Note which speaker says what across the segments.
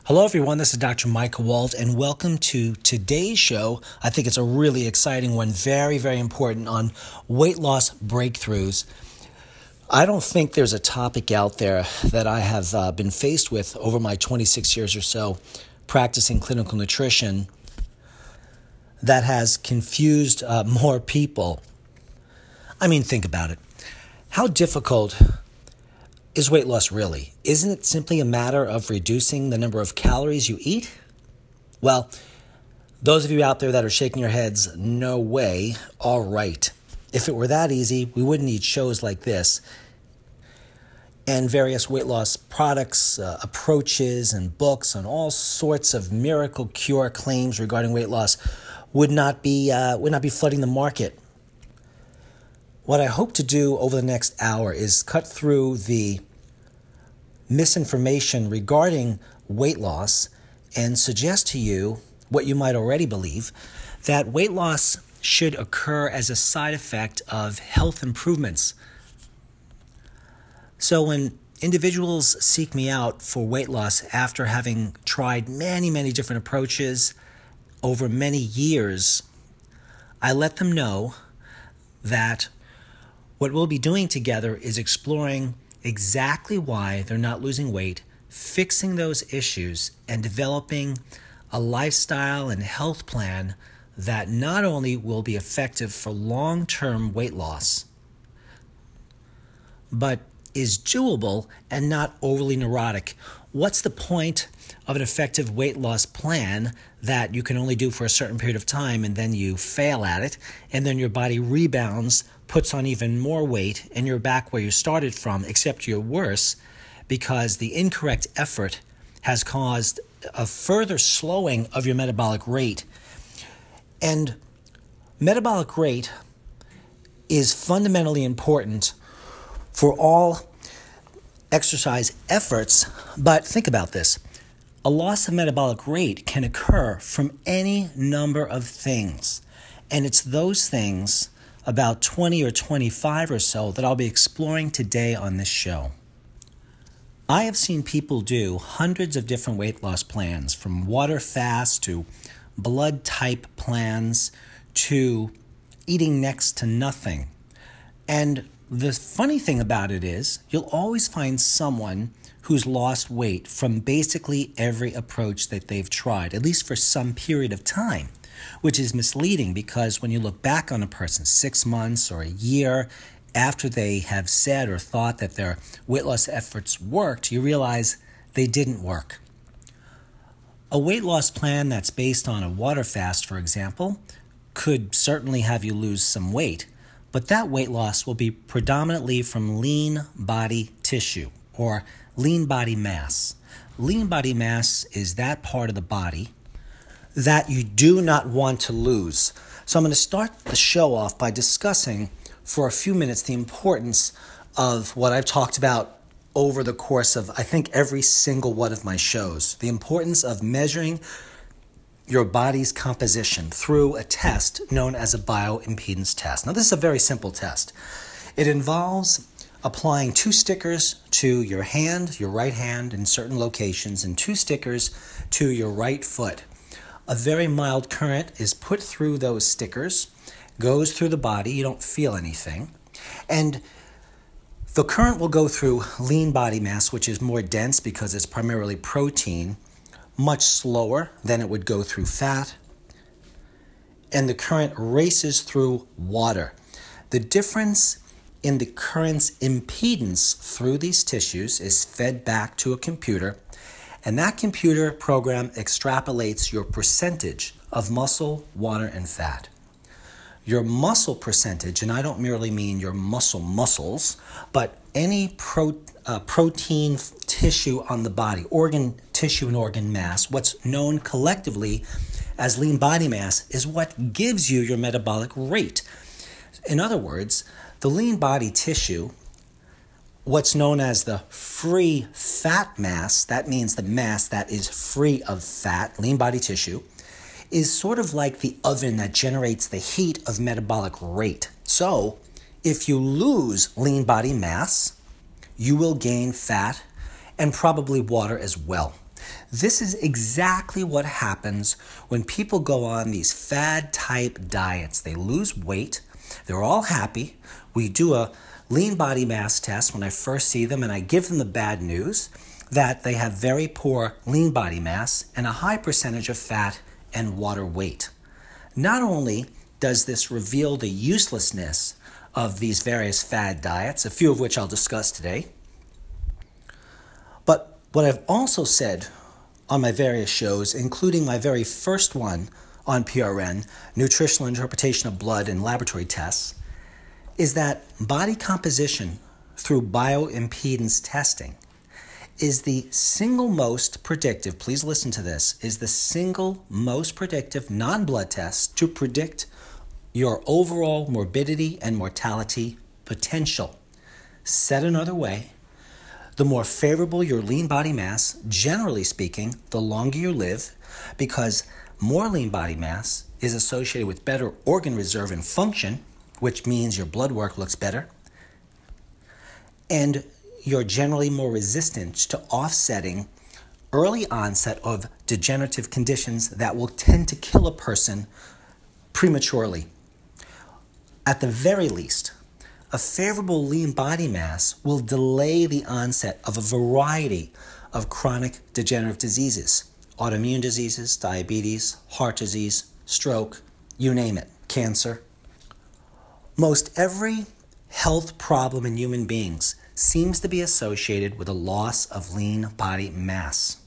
Speaker 1: Hello, everyone. This is Dr. Michael Wald, and welcome to today's show. I think it's a really exciting one, very, very important on weight loss breakthroughs. I don't think there's a topic out there that I have been faced with over my 26 years or so practicing clinical nutrition that has confused more people. I mean, think about it. How difficult is weight loss really? Isn't it simply a matter of reducing the number of calories you eat? Well, those of you out there that are shaking your heads, no way, all right. If it were that easy, we wouldn't need shows like this and various weight loss products, approaches, and books on all sorts of miracle cure claims regarding weight loss would not be flooding the market. What I hope to do over the next hour is cut through the misinformation regarding weight loss and suggest to you what you might already believe, that weight loss should occur as a side effect of health improvements. So when individuals seek me out for weight loss after having tried many, many different approaches over many years, I let them know that what we'll be doing together is exploring exactly why they're not losing weight, fixing those issues, and developing a lifestyle and health plan that not only will be effective for long-term weight loss, but is doable and not overly neurotic. What's the point of an effective weight loss plan that you can only do for a certain period of time and then you fail at it and then your body rebounds, puts on even more weight, and you're back where you started from, except you're worse because the incorrect effort has caused a further slowing of your metabolic rate. And metabolic rate is fundamentally important for all exercise efforts, but think about this. A loss of metabolic rate can occur from any number of things, and it's those things, about 20 or 25 or so, that I'll be exploring today on this show. I have seen people do hundreds of different weight loss plans, from water fast to blood type plans to eating next to nothing. And the funny thing about it is you'll always find someone who's lost weight from basically every approach that they've tried, at least for some period of time, which is misleading because when you look back on a person 6 months or a year after they have said or thought that their weight loss efforts worked, you realize they didn't work. A weight loss plan that's based on a water fast, for example, could certainly have you lose some weight, but that weight loss will be predominantly from lean body tissue or lean body mass. Lean body mass is that part of the body that you do not want to lose. So I'm going to start the show off by discussing for a few minutes the importance of what I've talked about over the course of, I think, every single one of my shows. The importance of measuring your body's composition through a test known as a bioimpedance test. Now, this is a very simple test. It involves applying 2 stickers to your hand, your right hand in certain locations, and 2 stickers to your right foot. A very mild current is put through those stickers, goes through the body, you don't feel anything, and the current will go through lean body mass, which is more dense because it's primarily protein, much slower than it would go through fat, and the current races through water. The difference in the current's impedance through these tissues is fed back to a computer, and that computer program extrapolates your percentage of muscle, water, and fat. Your muscle percentage, and I don't merely mean your muscles, but any protein tissue on the body, organ tissue and organ mass, what's known collectively as lean body mass, is what gives you your metabolic rate. In other words, the lean body tissue, what's known as the free fat mass, that means the mass that is free of fat, lean body tissue, is sort of like the oven that generates the heat of metabolic rate. So, if you lose lean body mass, you will gain fat and probably water as well. This is exactly what happens when people go on these fad-type diets. They lose weight. They're all happy. We do a lean body mass test when I first see them, and I give them the bad news that they have very poor lean body mass and a high percentage of fat and water weight. Not only does this reveal the uselessness of these various fad diets, a few of which I'll discuss today, but what I've also said on my various shows, including my very first one on PRN, Nutritional Interpretation of Blood and Laboratory Tests, is that body composition through bioimpedance testing is the single most predictive, please listen to this, is the single most predictive non-blood test to predict your overall morbidity and mortality potential. Said another way, the more favorable your lean body mass, generally speaking, the longer you live, because more lean body mass is associated with better organ reserve and function, which means your blood work looks better, and you're generally more resistant to offsetting early onset of degenerative conditions that will tend to kill a person prematurely. At the very least, a favorable lean body mass will delay the onset of a variety of chronic degenerative diseases, autoimmune diseases, diabetes, heart disease, stroke, you name it, cancer. Most every health problem in human beings seems to be associated with a loss of lean body mass.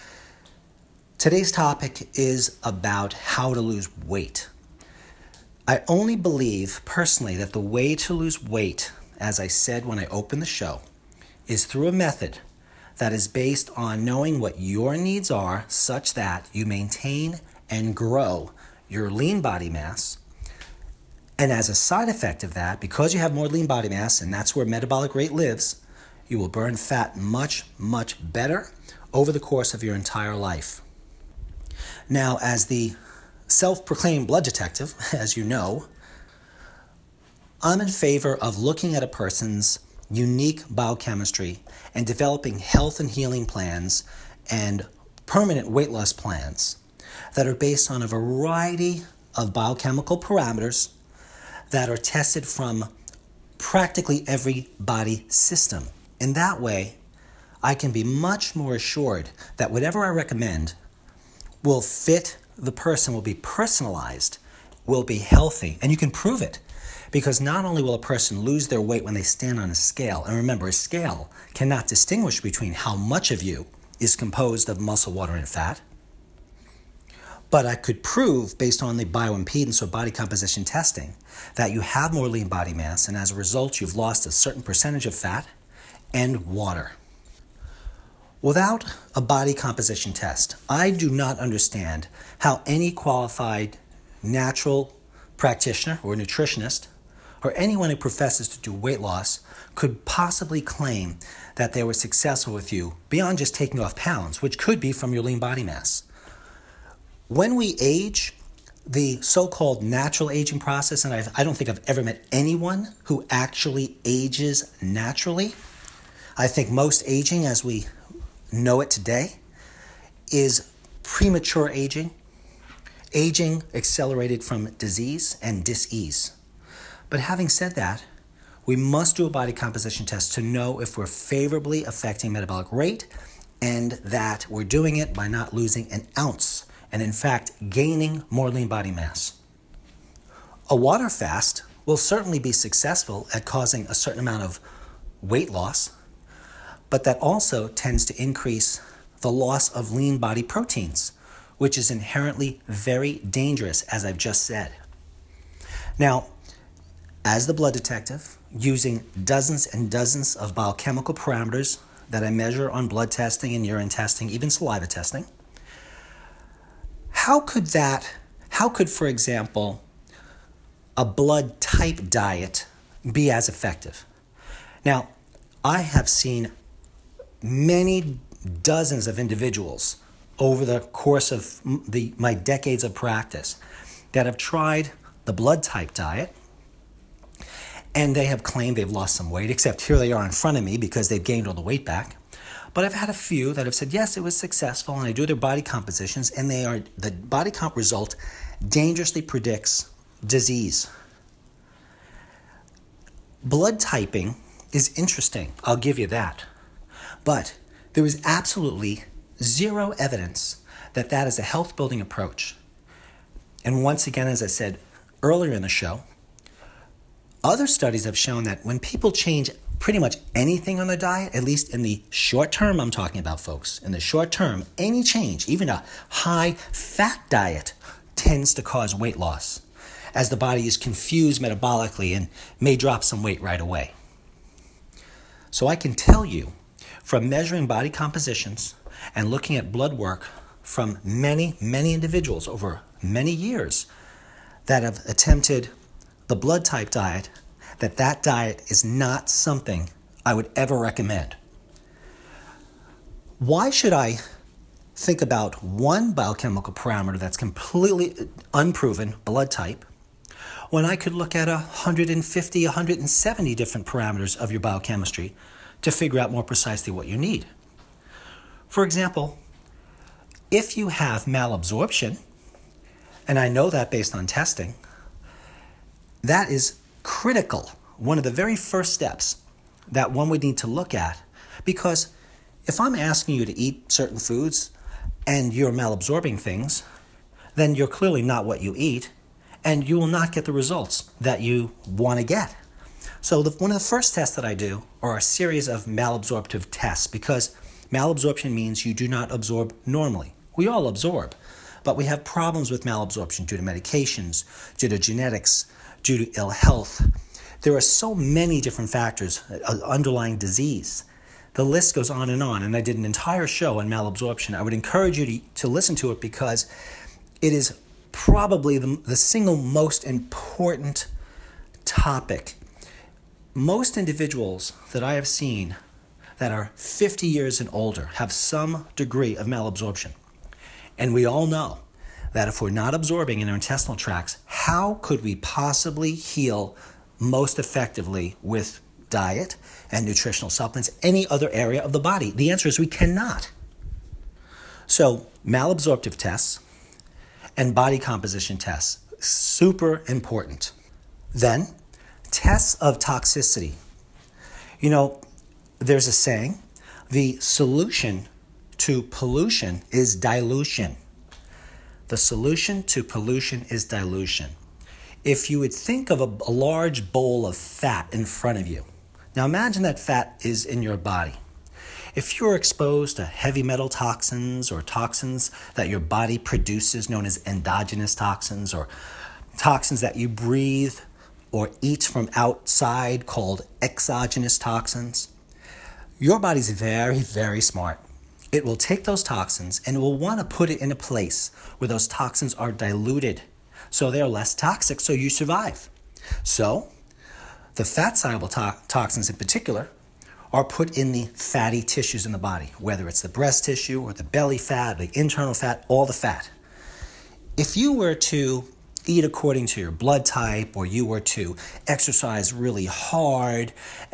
Speaker 1: Today's topic is about how to lose weight. I only believe personally that the way to lose weight, as I said when I opened the show, is through a method that is based on knowing what your needs are such that you maintain and grow your lean body mass. And as a side effect of that, because you have more lean body mass, and that's where metabolic rate lives, you will burn fat much, much better over the course of your entire life. Now, as the self-proclaimed blood detective, as you know, I'm in favor of looking at a person's unique biochemistry and developing health and healing plans and permanent weight loss plans that are based on a variety of biochemical parameters that are tested from practically every body system. In that way, I can be much more assured that whatever I recommend will fit the person, will be personalized, will be healthy. And you can prove it, because not only will a person lose their weight when they stand on a scale, and remember, a scale cannot distinguish between how much of you is composed of muscle, water, and fat, but I could prove, based on the bioimpedance or body composition testing, that you have more lean body mass, and as a result, you've lost a certain percentage of fat and water. Without a body composition test, I do not understand how any qualified natural practitioner or nutritionist or anyone who professes to do weight loss could possibly claim that they were successful with you beyond just taking off pounds, which could be from your lean body mass. When we age, the so-called natural aging process, and I don't think I've ever met anyone who actually ages naturally. I think most aging, as we know it today, is premature aging, aging accelerated from disease and dis-ease. But having said that, we must do a body composition test to know if we're favorably affecting metabolic rate and that we're doing it by not losing an ounce and in fact gaining more lean body mass. A water fast will certainly be successful at causing a certain amount of weight loss, but that also tends to increase the loss of lean body proteins, which is inherently very dangerous, as I've just said. Now, as the blood detective, using dozens and dozens of biochemical parameters that I measure on blood testing and urine testing, even saliva testing, how could, for example, a blood type diet be as effective? Now, I have seen many dozens of individuals over the course of my decades of practice that have tried the blood type diet, and they have claimed they've lost some weight, except here they are in front of me because they've gained all the weight back. But I've had a few that have said, yes, it was successful, and I do their body compositions, and the body comp result dangerously predicts disease. Blood typing is interesting, I'll give you that. But there is absolutely zero evidence that that is a health-building approach. And once again, as I said earlier in the show, other studies have shown that when people change pretty much anything on their diet, at least in the short term I'm talking about, folks, in the short term, any change, even a high-fat diet, tends to cause weight loss, as the body is confused metabolically and may drop some weight right away. So I can tell you, from measuring body compositions and looking at blood work from many, many individuals over many years that have attempted the blood type diet, that diet is not something I would ever recommend. Why should I think about one biochemical parameter that's completely unproven, blood type, when I could look at 150, 170 different parameters of your biochemistry to figure out more precisely what you need? For example, if you have malabsorption, and I know that based on testing, that is critical, one of the very first steps that one would need to look at, because if I'm asking you to eat certain foods and you're malabsorbing things, then you're clearly not what you eat, and you will not get the results that you want to get. So one of the first tests that I do are a series of malabsorptive tests, because malabsorption means you do not absorb normally. We all absorb, but we have problems with malabsorption due to medications, due to genetics, due to ill health. There are so many different factors, underlying disease. The list goes on, and I did an entire show on malabsorption. I would encourage you to listen to it, because it is probably the single most important topic. Most individuals that I have seen that are 50 years and older have some degree of malabsorption. And we all know that if we're not absorbing in our intestinal tracts, how could we possibly heal most effectively with diet and nutritional supplements, any other area of the body? The answer is we cannot. So malabsorptive tests and body composition tests, super important. Then, tests of toxicity. You know, there's a saying, the solution to pollution is dilution. The solution to pollution is dilution. If you would think of a large bowl of fat in front of you, now imagine that fat is in your body. If you're exposed to heavy metal toxins or toxins that your body produces, known as endogenous toxins, or toxins that you breathe or eat from outside called exogenous toxins, your body's very, very smart. It will take those toxins and it will want to put it in a place where those toxins are diluted so they're less toxic, so you survive. So the fat-soluble toxins in particular are put in the fatty tissues in the body, whether it's the breast tissue or the belly fat, the internal fat, all the fat. If you were to eat according to your blood type, or you were to exercise really hard,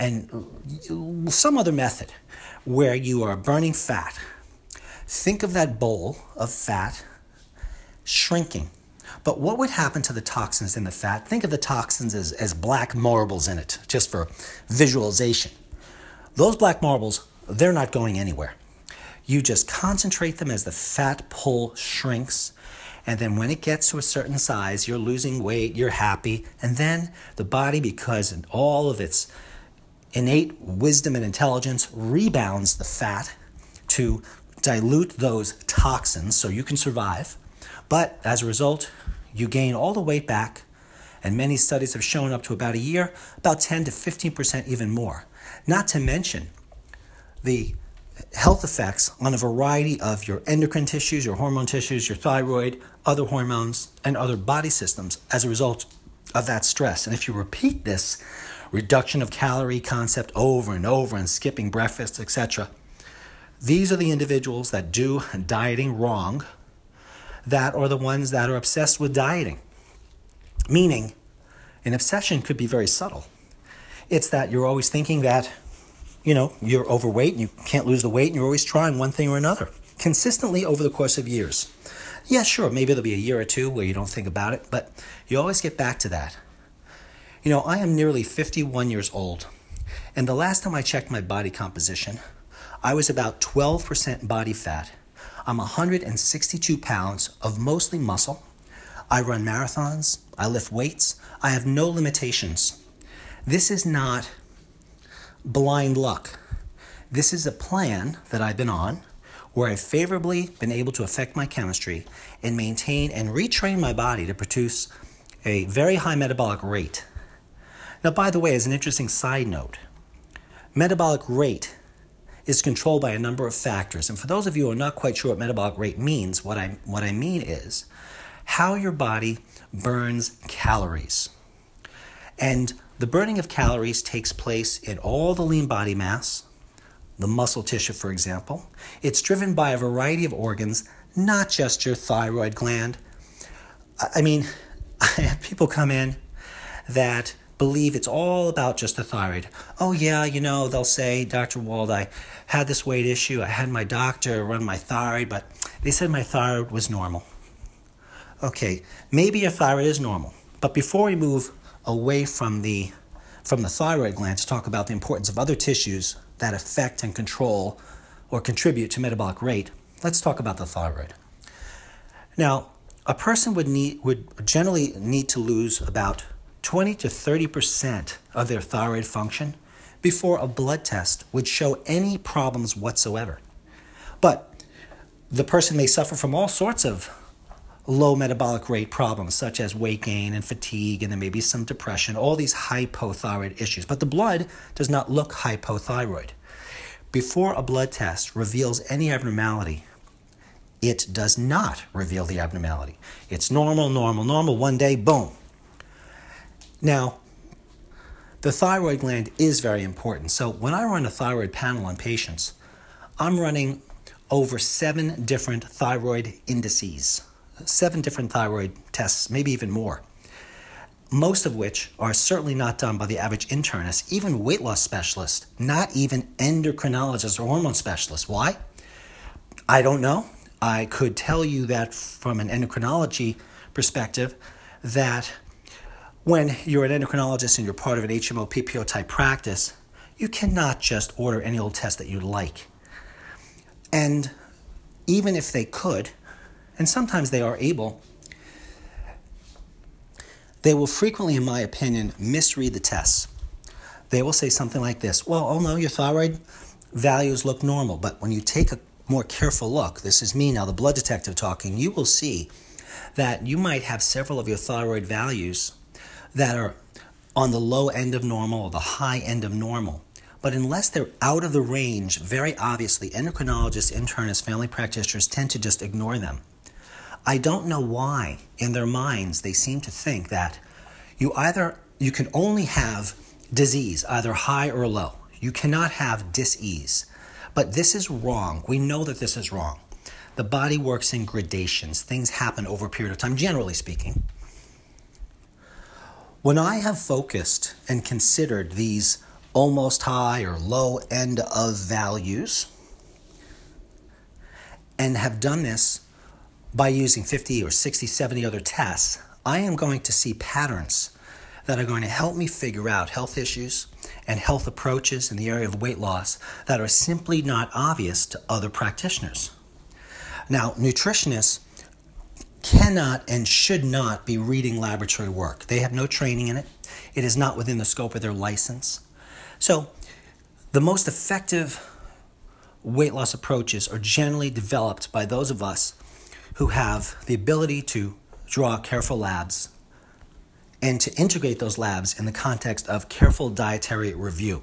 Speaker 1: and some other method where you are burning fat, think of that bowl of fat shrinking. But what would happen to the toxins in the fat? Think of the toxins as black marbles in it, just for visualization. Those black marbles, they're not going anywhere. You just concentrate them as the fat pool shrinks, and then when it gets to a certain size, you're losing weight, you're happy, and then the body, because in all of its innate wisdom and intelligence, rebounds the fat to dilute those toxins so you can survive. But as a result, you gain all the weight back, and many studies have shown up to about a year, about 10 to 15% even more. Not to mention the health effects on a variety of your endocrine tissues, your hormone tissues, your thyroid, other hormones, and other body systems as a result of that stress. And if you repeat this reduction of calorie concept over and over and skipping breakfast, etc., these are the individuals that do dieting wrong, that are the ones that are obsessed with dieting. Meaning, an obsession could be very subtle. It's that you're always thinking that you're overweight and you can't lose the weight and you're always trying one thing or another consistently over the course of years. Yeah, sure, maybe there'll be a year or two where you don't think about it, but you always get back to that. I am nearly 51 years old, and the last time I checked my body composition, I was about 12% body fat. I'm 162 pounds of mostly muscle. I run marathons. I lift weights. I have no limitations. This is not blind luck. This is a plan that I've been on where I've favorably been able to affect my chemistry and maintain and retrain my body to produce a very high metabolic rate. Now, by the way, as an interesting side note, metabolic rate is controlled by a number of factors. And for those of you who are not quite sure what metabolic rate means, what I mean is how your body burns calories. And the burning of calories takes place in all the lean body mass, the muscle tissue, for example. It's driven by a variety of organs, not just your thyroid gland. I have people come in that believe it's all about just the thyroid. Oh yeah, they'll say, Dr. Wald, I had this weight issue. I had my doctor run my thyroid, but they said my thyroid was normal. Okay, maybe your thyroid is normal. But before we move away from the thyroid gland to talk about the importance of other tissues that affect and control or contribute to metabolic rate, let's talk about the thyroid. Now, a person would generally need to lose about 20 to 30% of their thyroid function before a blood test would show any problems whatsoever. But the person may suffer from all sorts of low metabolic rate problems, such as weight gain and fatigue, and there may be some depression, all these hypothyroid issues. But the blood does not look hypothyroid. Before a blood test reveals any abnormality, it does not reveal the abnormality. It's normal, one day, boom. Now, the thyroid gland is very important. So when I run a thyroid panel on patients, I'm running over 7 different thyroid indices, 7 different thyroid tests, maybe even more, most of which are certainly not done by the average internist, even weight loss specialists, not even endocrinologists or hormone specialists. Why? I don't know. I could tell you that from an endocrinology perspective, that when you're an endocrinologist and you're part of an HMO PPO type practice, you cannot just order any old test that you like. And even if they could, and sometimes they are able, they will frequently, in my opinion, misread the tests. They will say something like this: well, oh no, your thyroid values look normal. But when you take a more careful look, this is me now, the blood detective talking, you will see that you might have several of your thyroid values that are on the low end of normal or the high end of normal. But unless they're out of the range, very obviously, endocrinologists, internists, family practitioners tend to just ignore them. I don't know why, in their minds, they seem to think that you can only have disease, either high or low. You cannot have dis-ease. But this is wrong. We know that this is wrong. The body works in gradations. Things happen over a period of time, generally speaking. When I have focused and considered these almost high or low end of values, and have done this by using 50 or 60, 70 other tests, I am going to see patterns that are going to help me figure out health issues and health approaches in the area of weight loss that are simply not obvious to other practitioners. Now, nutritionists cannot and should not be reading laboratory work. They have no training in it. It is not within the scope of their license. So the most effective weight loss approaches are generally developed by those of us who have the ability to draw careful labs and to integrate those labs in the context of careful dietary review.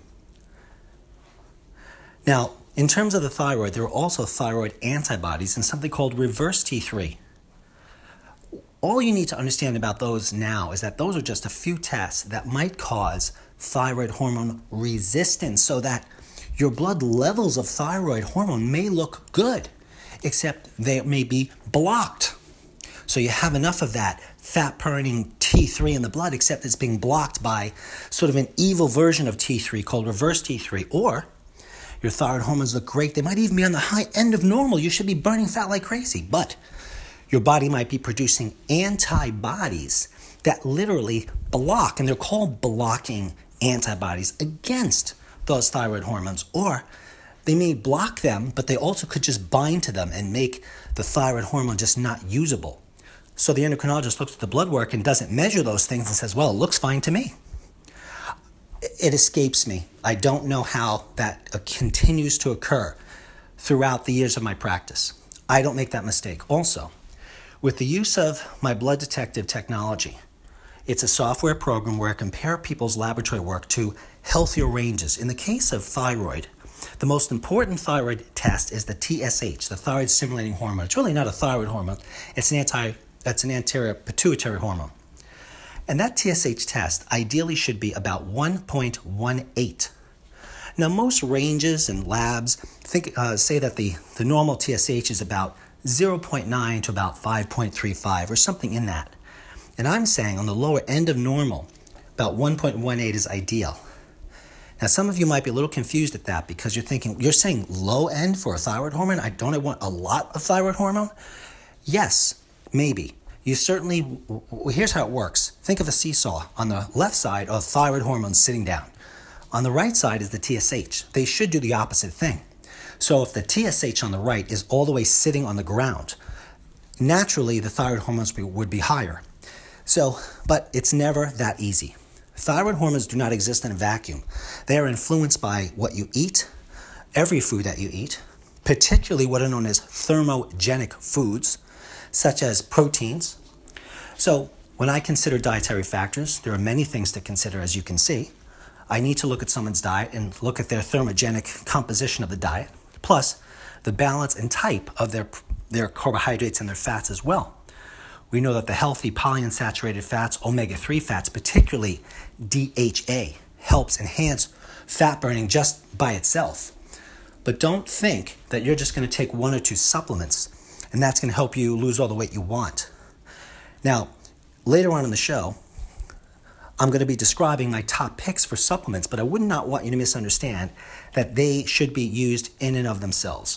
Speaker 1: Now, in terms of the thyroid, there are also thyroid antibodies and something called reverse T3. All you need to understand about those now is that those are just a few tests that might cause thyroid hormone resistance, so that your blood levels of thyroid hormone may look good, except they may be blocked. So you have enough of that fat-burning T3 in the blood, except it's being blocked by sort of an evil version of T3 called reverse T3. Or Your thyroid hormones look great. They might even be on the high end of normal. You should be burning fat like crazy. But your body might be producing antibodies that literally block, and they're called blocking antibodies against those thyroid hormones. Or they may block them, but they also could just bind to them and make the thyroid hormone just not usable. So the endocrinologist looks at the blood work and doesn't measure those things and says, well, it looks fine to me. It escapes me. I don't know how that continues to occur throughout the years of my practice. I don't make that mistake. Also, with the use of my blood detective technology, it's a software program where I compare people's laboratory work to healthier ranges. In the case of thyroid, the most important thyroid test is the TSH, the thyroid stimulating hormone. It's really not a thyroid hormone. It's an anterior pituitary hormone. And that TSH test ideally should be about 1.18. Now, most ranges and labs say that the normal TSH is about 0.9 to about 5.35 or something in that. And I'm saying on the lower end of normal, about 1.18 is ideal. Now, some of you might be a little confused at that because you're saying low end for a thyroid hormone? Don't I want a lot of thyroid hormone? Yes, maybe. Here's how it works. Think of a seesaw. On the left side are thyroid hormones sitting down. On the right side is the TSH. They should do the opposite thing. So if the TSH on the right is all the way sitting on the ground, naturally the thyroid hormones would be higher. But it's never that easy. Thyroid hormones do not exist in a vacuum. They are influenced by what you eat, every food that you eat, particularly what are known as thermogenic foods, such as proteins. So when I consider dietary factors, there are many things to consider, as you can see. I need to look at someone's diet and look at their thermogenic composition of the diet, plus the balance and type of their carbohydrates and their fats as well. We know that the healthy polyunsaturated fats, omega-3 fats, particularly DHA, helps enhance fat burning just by itself. But don't think that you're just going to take one or two supplements and that's going to help you lose all the weight you want. Now, later on in the show, I'm going to be describing my top picks for supplements, but I would not want you to misunderstand that they should be used in and of themselves.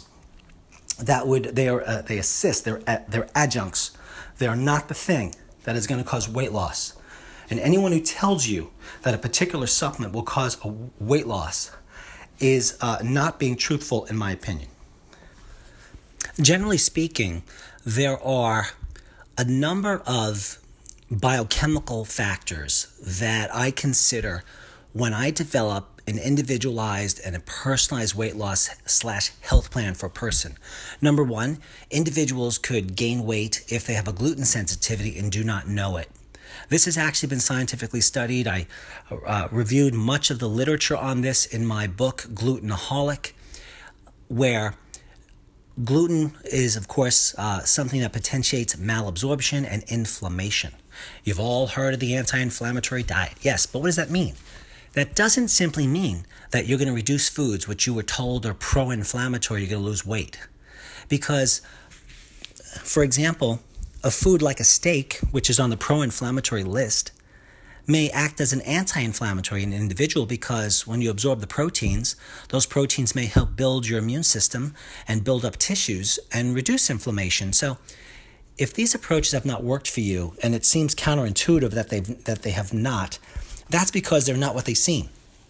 Speaker 1: They assist, they're adjuncts. They are not the thing that is going to cause weight loss. And anyone who tells you that a particular supplement will cause a weight loss is not being truthful, in my opinion. Generally speaking, there are a number of biochemical factors that I consider when I develop an individualized and a personalized weight loss / health plan for a person. Number one, individuals could gain weight if they have a gluten sensitivity and do not know it. This has actually been scientifically studied. I reviewed much of the literature on this in my book, Glutenaholic, where gluten is, of course, something that potentiates malabsorption and inflammation. You've all heard of the anti-inflammatory diet. Yes, but what does that mean? That doesn't simply mean that you're going to reduce foods which you were told are pro-inflammatory, you're going to lose weight. Because, for example, a food like a steak, which is on the pro-inflammatory list, may act as an anti-inflammatory in an individual because when you absorb the proteins, those proteins may help build your immune system and build up tissues and reduce inflammation. So if these approaches have not worked for you, and it seems counterintuitive that they have not, that's because they're not what they seem.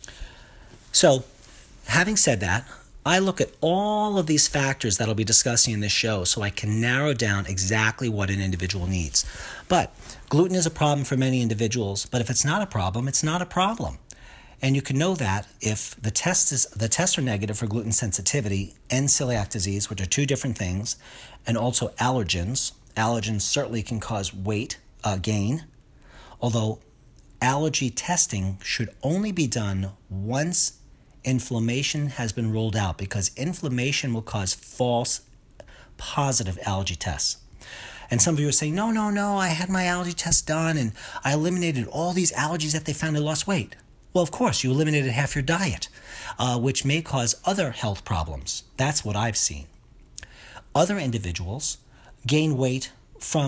Speaker 1: So, having said that, I look at all of these factors that I'll be discussing in this show so I can narrow down exactly what an individual needs. But gluten is a problem for many individuals, but if it's not a problem, it's not a problem. And you can know that if the tests are negative for gluten sensitivity and celiac disease, which are two different things, and also allergens. Allergens certainly can cause weight gain, although allergy testing should only be done once inflammation has been ruled out, because inflammation will cause false positive allergy tests. And some of you are saying, no, I had my allergy test done and I eliminated all these allergies that they found and lost weight. Well, of course, you eliminated half your diet, which may cause other health problems. That's what I've seen. Other individuals gain weight from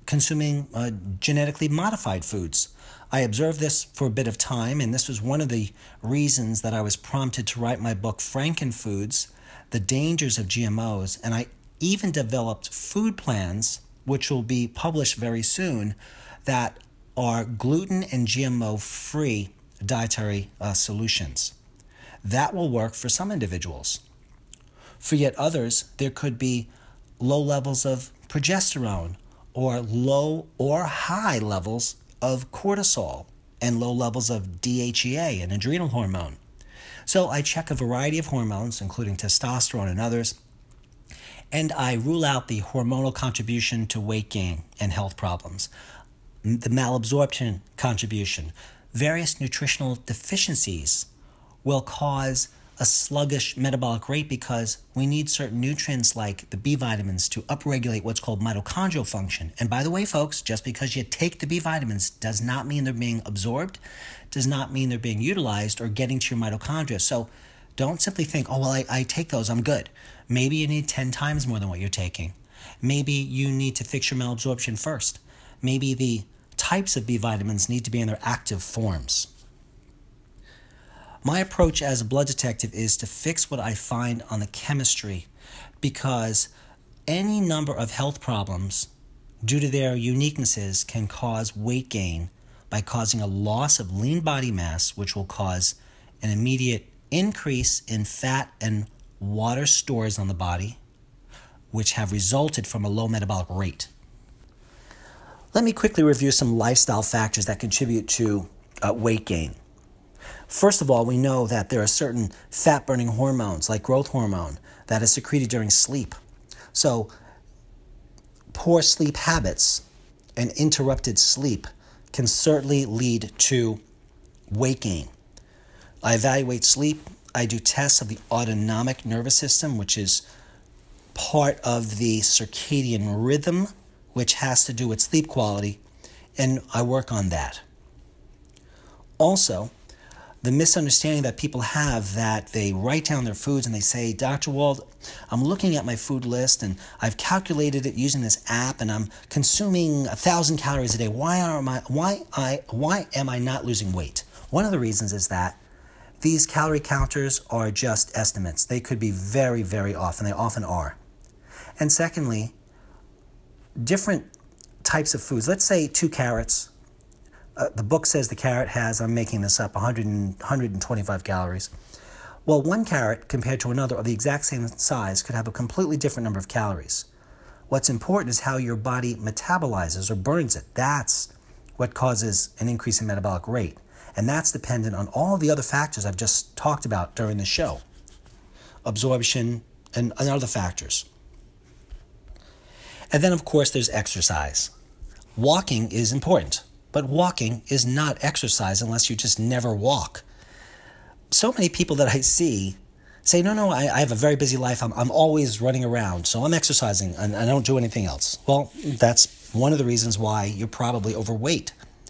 Speaker 1: consuming genetically modified foods. I observed this for a bit of time, and this was one of the reasons that I was prompted to write my book, Frankenfoods, The Dangers of GMOs, and I even developed food plans, which will be published very soon, that are gluten and GMO-free dietary solutions. That will work for some individuals. For yet others, there could be low levels of progesterone or low or high levels of cortisol and low levels of DHEA, an adrenal hormone. So I check a variety of hormones, including testosterone and others, and I rule out the hormonal contribution to weight gain and health problems, the malabsorption contribution. Various nutritional deficiencies will cause a sluggish metabolic rate because we need certain nutrients like the B vitamins to upregulate what's called mitochondrial function. And by the way, folks, just because you take the B vitamins does not mean they're being absorbed, does not mean they're being utilized or getting to your mitochondria. So don't simply think, oh, well, I take those, I'm good. Maybe you need 10 times more than what you're taking. Maybe you need to fix your malabsorption first. Maybe the types of B vitamins need to be in their active forms. My approach as a blood detective is to fix what I find on the chemistry, because any number of health problems, due to their uniquenesses, can cause weight gain by causing a loss of lean body mass, which will cause an immediate increase in fat and water stores on the body, which have resulted from a low metabolic rate. Let me quickly review some lifestyle factors that contribute to weight gain. First of all, we know that there are certain fat-burning hormones, like growth hormone, that is secreted during sleep. So poor sleep habits and interrupted sleep can certainly lead to weight gain. I evaluate sleep. I do tests of the autonomic nervous system, which is part of the circadian rhythm, which has to do with sleep quality, and I work on that. Also, the misunderstanding that people have that they write down their foods and they say, Dr. Wald, I'm looking at my food list and I've calculated it using this app and I'm consuming 1,000 calories a day. Why am I not losing weight? One of the reasons is that these calorie counters are just estimates. They could be very, very off, and they often are. And secondly, different types of foods. Let's say 2 carrots. The book says the carrot has, I'm making this up, 125 calories. Well, 1 carrot compared to another of the exact same size could have a completely different number of calories. What's important is how your body metabolizes or burns it. That's what causes an increase in metabolic rate. And that's dependent on all the other factors I've just talked about during the show. Absorption and other factors. And then, of course, there's exercise. Walking is important. But walking is not exercise unless you just never walk. So many people that I see say, no, I have a very busy life. I'm always running around, so I'm exercising and I don't do anything else. Well, that's one of the reasons why you're probably overweight.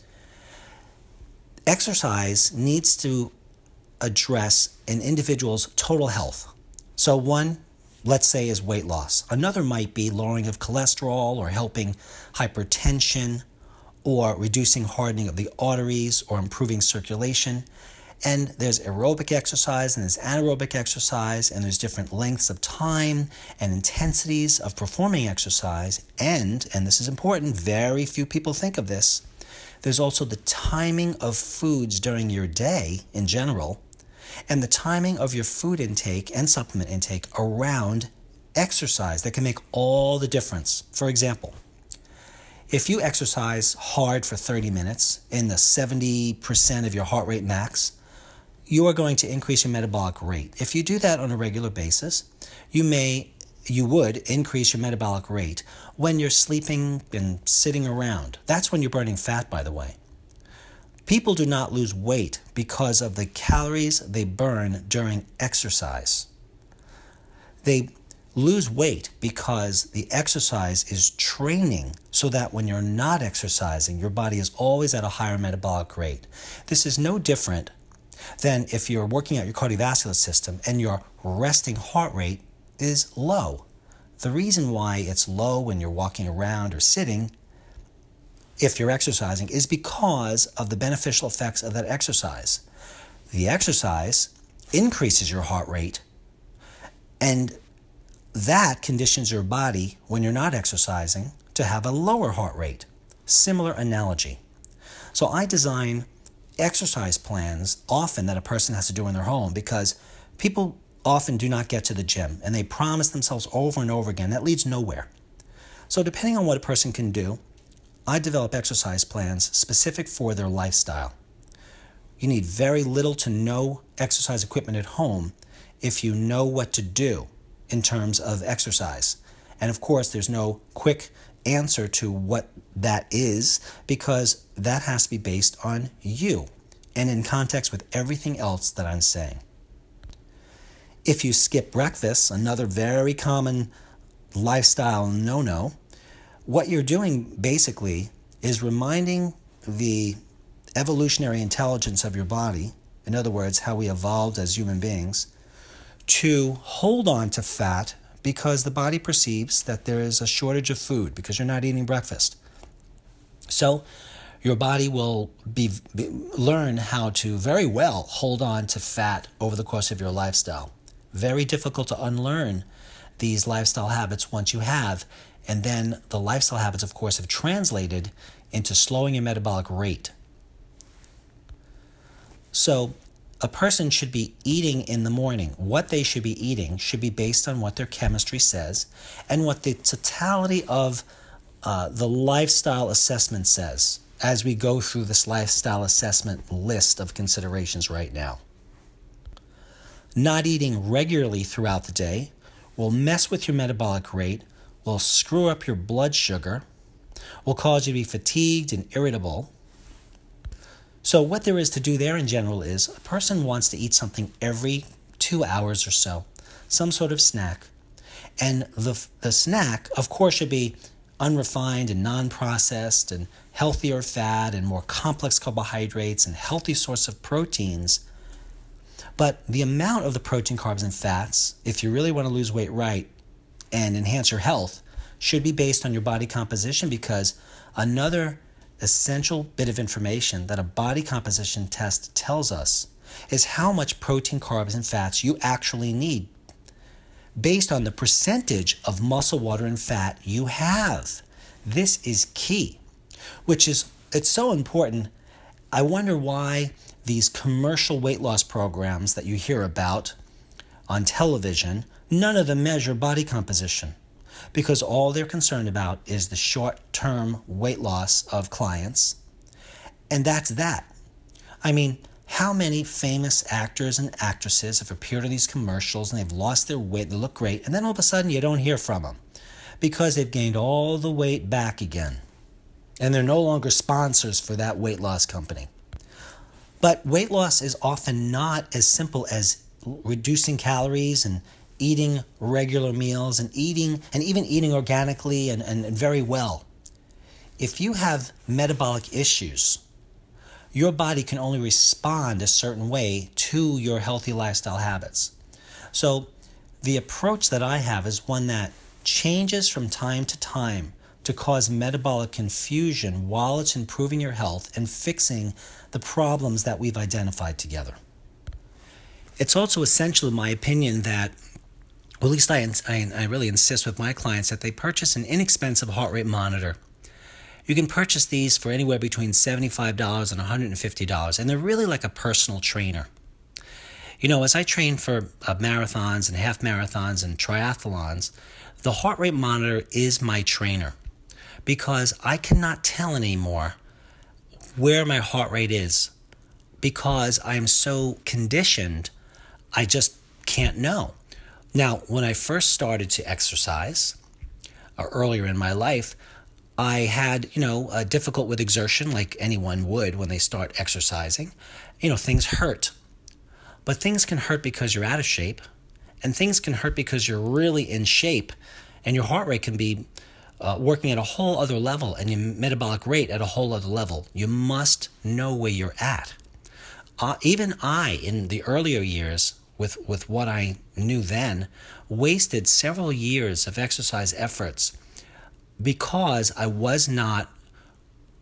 Speaker 1: Exercise needs to address an individual's total health. So one, let's say, is weight loss. Another might be lowering of cholesterol or helping hypertension, or reducing hardening of the arteries or improving circulation. And there's aerobic exercise and there's anaerobic exercise, and there's different lengths of time and intensities of performing exercise. And this is important, very few people think of this, there's also the timing of foods during your day in general, and the timing of your food intake and supplement intake around exercise that can make all the difference. For example, if you exercise hard for 30 minutes in the 70% of your heart rate max, you are going to increase your metabolic rate. If you do that on a regular basis, you would increase your metabolic rate when you're sleeping and sitting around. That's when you're burning fat, by the way. People do not lose weight because of the calories they burn during exercise. They lose weight because the exercise is training so that when you're not exercising, your body is always at a higher metabolic rate. This is no different than if you're working out your cardiovascular system and your resting heart rate is low. The reason why it's low when you're walking around or sitting if you're exercising, is because of the beneficial effects of that exercise. The exercise increases your heart rate, and that conditions your body when you're not exercising to have a lower heart rate. Similar analogy. So I design exercise plans often that a person has to do in their home because people often do not get to the gym and they promise themselves over and over again. That leads nowhere. So depending on what a person can do, I develop exercise plans specific for their lifestyle. You need very little to no exercise equipment at home if you know what to do in terms of exercise. And of course, there's no quick answer to what that is because that has to be based on you and in context with everything else that I'm saying. If you skip breakfast, another very common lifestyle no-no, what you're doing basically is reminding the evolutionary intelligence of your body, in other words, how we evolved as human beings, to hold on to fat because the body perceives that there is a shortage of food because you're not eating breakfast. So your body will learn how to very well hold on to fat over the course of your lifestyle. Very difficult to unlearn these lifestyle habits once you have. And then the lifestyle habits, of course, have translated into slowing your metabolic rate. So a person should be eating in the morning. What they should be eating should be based on what their chemistry says and what the totality of the lifestyle assessment says as we go through this lifestyle assessment list of considerations right now. Not eating regularly throughout the day will mess with your metabolic rate, will screw up your blood sugar, will cause you to be fatigued and irritable. So what there is to do there in general is a person wants to eat something every 2 hours or so, some sort of snack. And the snack, of course, should be unrefined and non-processed and healthier fat and more complex carbohydrates and healthy source of proteins. But the amount of the protein, carbs, and fats, if you really want to lose weight right and enhance your health, should be based on your body composition because another essential bit of information that a body composition test tells us is how much protein, carbs, and fats you actually need based on the percentage of muscle, water, and fat you have. This is key, it's so important. I wonder why these commercial weight loss programs that you hear about on television, none of them measure body composition because all they're concerned about is the short-term weight loss of clients, and that's that. I mean, how many famous actors and actresses have appeared in these commercials and they've lost their weight, they look great, and then all of a sudden you don't hear from them because they've gained all the weight back again, and they're no longer sponsors for that weight loss company. But weight loss is often not as simple as reducing calories and eating regular meals and even eating organically and very well. If you have metabolic issues, your body can only respond a certain way to your healthy lifestyle habits. So the approach that I have is one that changes from time to time to cause metabolic confusion while it's improving your health and fixing the problems that we've identified together. It's also essential, in my opinion, that, well, at least I really insist with my clients that they purchase an inexpensive heart rate monitor. You can purchase these for anywhere between $75 and $150, and they're really like a personal trainer. You know, as I train for marathons and half marathons and triathlons, the heart rate monitor is my trainer because I cannot tell anymore where my heart rate is because I am so conditioned, I just can't know. Now, when I first started to exercise, earlier in my life, I had, difficult with exertion like anyone would when they start exercising. Things hurt. But things can hurt because you're out of shape, and things can hurt because you're really in shape, and your heart rate can be working at a whole other level, and your metabolic rate at a whole other level. You must know where you're at. Even I, in the earlier years, with what I knew then, wasted several years of exercise efforts because I was not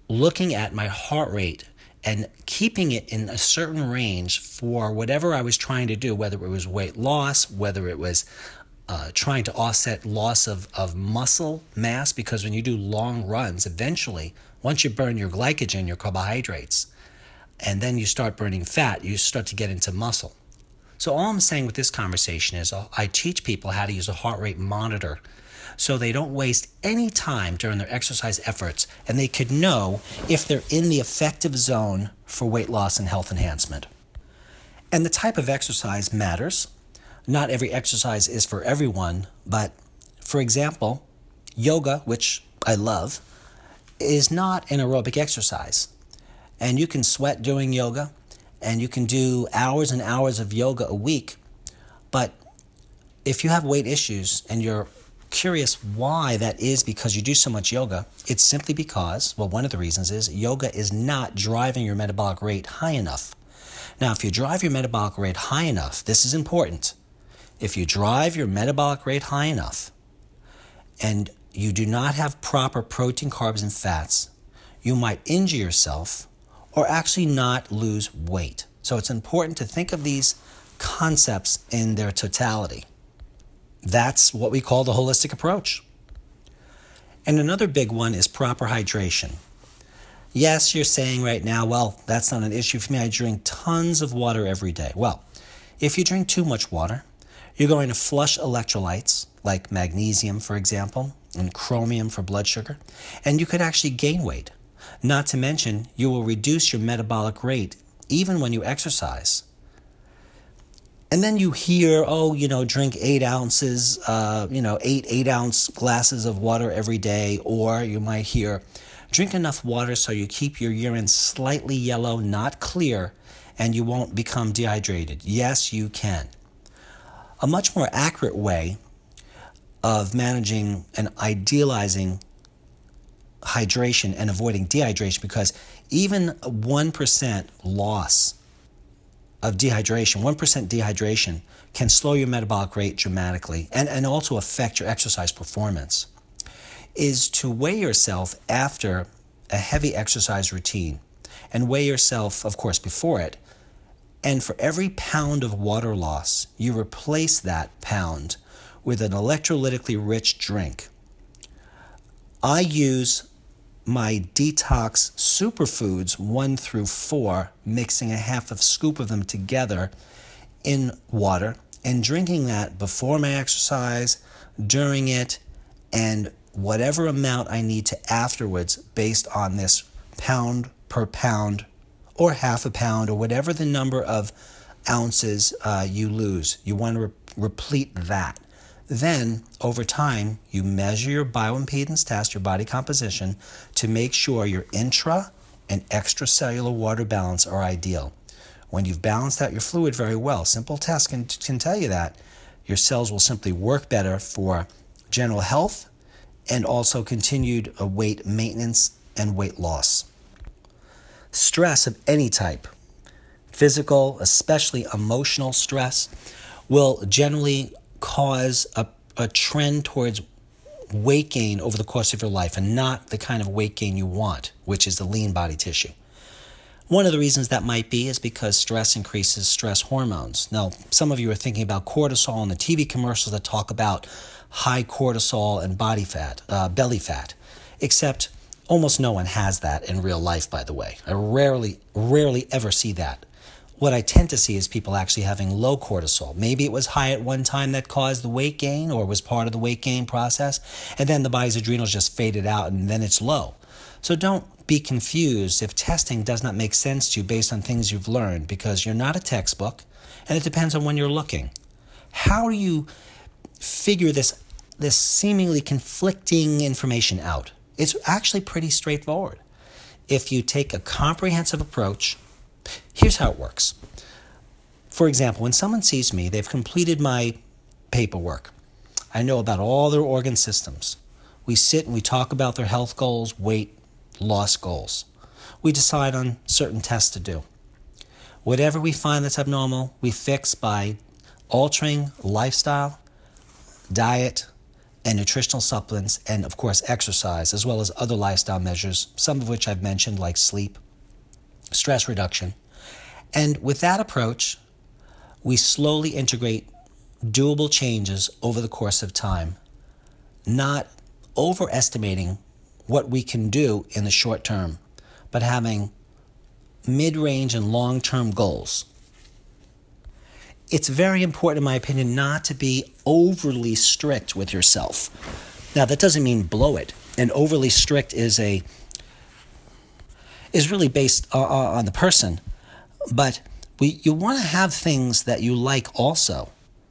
Speaker 1: looking at my heart rate and keeping it in a certain range for whatever I was trying to do, whether it was weight loss, whether it was trying to offset loss of muscle mass, because when you do long runs, eventually, once you burn your glycogen, your carbohydrates, and then you start burning fat, you start to get into muscle. So all I'm saying with this conversation is I teach people how to use a heart rate monitor so they don't waste any time during their exercise efforts, and they could know if they're in the effective zone for weight loss and health enhancement. And the type of exercise matters. Not every exercise is for everyone, but for example, yoga, which I love, is not an aerobic exercise. And you can sweat doing yoga, and you can do hours and hours of yoga a week. But if you have weight issues and you're curious why that is because you do so much yoga, it's simply because, well, one of the reasons is yoga is not driving your metabolic rate high enough. Now, if you drive your metabolic rate high enough, this is important. If you drive your metabolic rate high enough and you do not have proper protein, carbs, and fats, you might injure yourself or actually not lose weight. So it's important to think of these concepts in their totality. That's what we call the holistic approach. And another big one is proper hydration. Yes, you're saying right now, well, that's not an issue for me. I drink tons of water every day. Well, if you drink too much water, you're going to flush electrolytes, like magnesium, for example, and chromium for blood sugar, and you could actually gain weight. Not to mention, you will reduce your metabolic rate even when you exercise. And then you hear, drink 8 ounces, 8-ounce glasses of water every day. Or you might hear, drink enough water so you keep your urine slightly yellow, not clear, and you won't become dehydrated. Yes, you can. A much more accurate way of managing and idealizing hydration and avoiding dehydration, because even 1% loss of dehydration, 1% dehydration can slow your metabolic rate dramatically and also affect your exercise performance, is to weigh yourself after a heavy exercise routine and weigh yourself, of course, before it. And for every pound of water loss, you replace that pound with an electrolytically rich drink. I use my detox superfoods 1 through 4, mixing a half a scoop of them together in water and drinking that before my exercise, during it, and whatever amount I need to afterwards based on this pound per pound or half a pound or whatever the number of ounces you lose. You want to replete that. Then, over time, you measure your bioimpedance test, your body composition, to make sure your intra and extracellular water balance are ideal. When you've balanced out your fluid very well, simple tests can tell you that, your cells will simply work better for general health and also continued weight maintenance and weight loss. Stress of any type, physical, especially emotional stress, will generally cause a trend towards weight gain over the course of your life, and not the kind of weight gain you want, which is the lean body tissue. One of the reasons that might be is because stress increases stress hormones. Now, some of you are thinking about cortisol and the TV commercials that talk about high cortisol and body fat, belly fat, except almost no one has that in real life, by the way. I rarely ever see that. What I tend to see is people actually having low cortisol. Maybe it was high at one time that caused the weight gain or was part of the weight gain process, and then the body's adrenals just faded out and then it's low. So don't be confused if testing does not make sense to you based on things you've learned, because you're not a textbook and it depends on when you're looking. How do you figure this seemingly conflicting information out? It's actually pretty straightforward. If you take a comprehensive approach, here's how it works. For example, when someone sees me, they've completed my paperwork. I know about all their organ systems. We sit and we talk about their health goals, weight loss goals. We decide on certain tests to do. Whatever we find that's abnormal, we fix by altering lifestyle, diet, and nutritional supplements, and of course exercise, as well as other lifestyle measures, some of which I've mentioned, like sleep, stress reduction. And with that approach, we slowly integrate doable changes over the course of time, not overestimating what we can do in the short term, but having mid-range and long-term goals. It's very important, in my opinion, not to be overly strict with yourself. Now, that doesn't mean blow it. And overly strict is really based on the person. But you want to have things that you like also.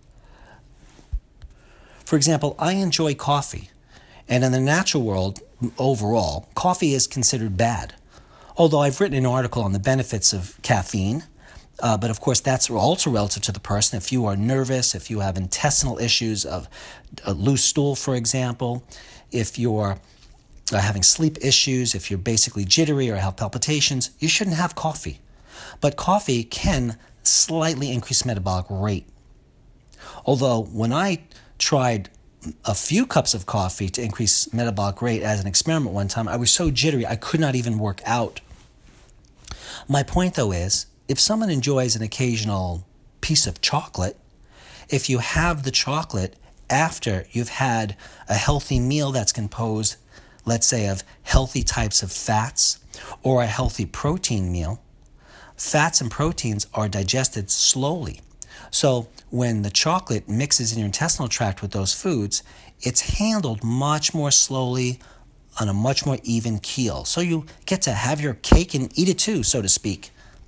Speaker 1: For example, I enjoy coffee. And in the natural world, overall, coffee is considered bad. Although I've written an article on the benefits of caffeine, but of course that's also relative to the person. If you are nervous, if you have intestinal issues of a loose stool, for example, if you're having sleep issues, if you're basically jittery or have palpitations, you shouldn't have coffee. But coffee can slightly increase metabolic rate. Although when I tried a few cups of coffee to increase metabolic rate as an experiment one time, I was so jittery I could not even work out. My point, though, is if someone enjoys an occasional piece of chocolate, if you have the chocolate after you've had a healthy meal that's composed, let's say, of healthy types of fats or a healthy protein meal, fats and proteins are digested slowly. So when the chocolate mixes in your intestinal tract with those foods, it's handled much more slowly on a much more even keel. So you get to have your cake and eat it too, so to speak.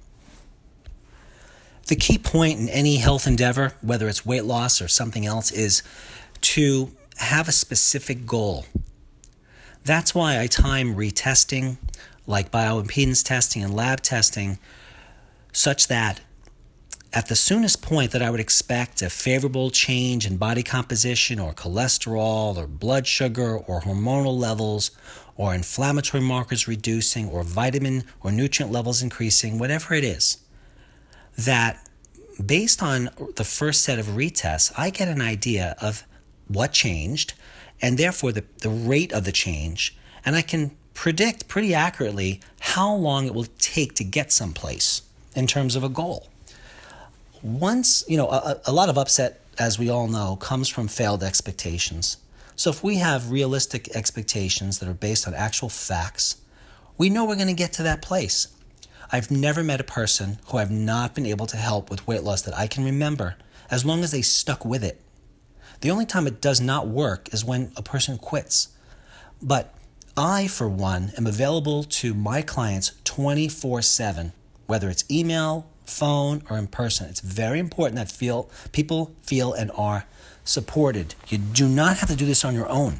Speaker 1: The key point in any health endeavor, whether it's weight loss or something else, is to have a specific goal. That's why I time retesting, like bioimpedance testing and lab testing, such that at the soonest point that I would expect a favorable change in body composition or cholesterol or blood sugar or hormonal levels or inflammatory markers reducing or vitamin or nutrient levels increasing, whatever it is, that based on the first set of retests, I get an idea of what changed and therefore the rate of the change, and I can predict pretty accurately how long it will take to get someplace in terms of a goal. Once, a lot of upset, as we all know, comes from failed expectations. So if we have realistic expectations that are based on actual facts, we know we're going to get to that place. I've never met a person who I've not been able to help with weight loss that I can remember, as long as they stuck with it. The only time it does not work is when a person quits. But I, for one, am available to my clients 24/7, whether it's email, phone, or in person. It's very important that people feel and are supported. You do not have to do this on your own.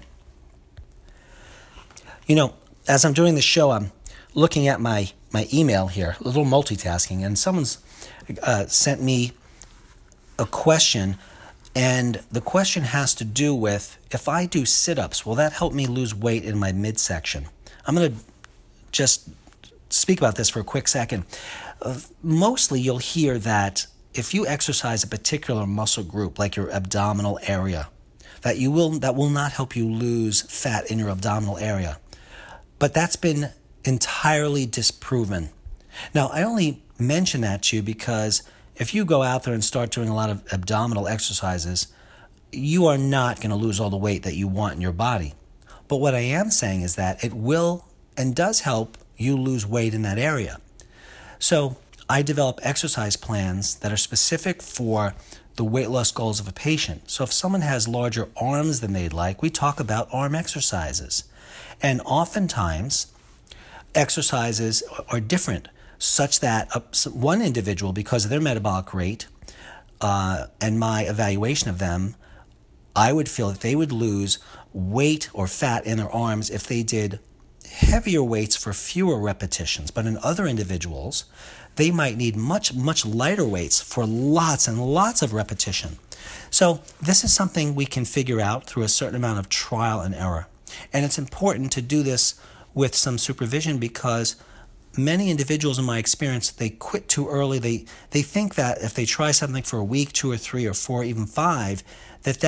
Speaker 1: As I'm doing the show, I'm looking at my email here, a little multitasking, and someone's sent me a question, and the question has to do with, if I do sit-ups, will that help me lose weight in my midsection? I'm going to just speak about this for a quick second. Mostly you'll hear that if you exercise a particular muscle group, like your abdominal area, that will not help you lose fat in your abdominal area. But that's been entirely disproven. Now, I only mention that to you because if you go out there and start doing a lot of abdominal exercises, you are not going to lose all the weight that you want in your body. But what I am saying is that it will and does help you lose weight in that area. So I develop exercise plans that are specific for the weight loss goals of a patient. So if someone has larger arms than they'd like, we talk about arm exercises. And oftentimes, exercises are different, such that one individual, because of their metabolic rate and my evaluation of them, I would feel that they would lose weight or fat in their arms if they did heavier weights for fewer repetitions. But in other individuals, they might need much, much lighter weights for lots and lots of repetition. So this is something we can figure out through a certain amount of trial and error. And it's important to do this with some supervision because many individuals, in my experience, they quit too early. They think that if they try something for a week, 2 or 3 or 4, even 5, that